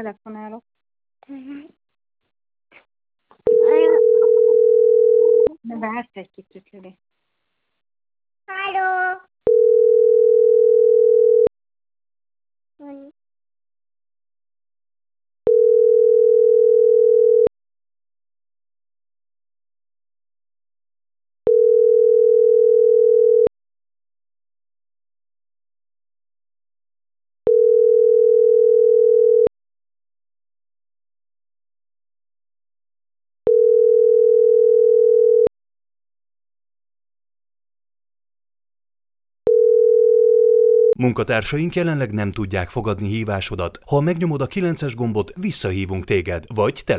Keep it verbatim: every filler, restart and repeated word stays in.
telefonálok. De vársz egy kicsit, Lili. Halló! Munkatársaink jelenleg nem tudják fogadni hívásodat. Ha megnyomod a kilences gombot, visszahívunk téged, vagy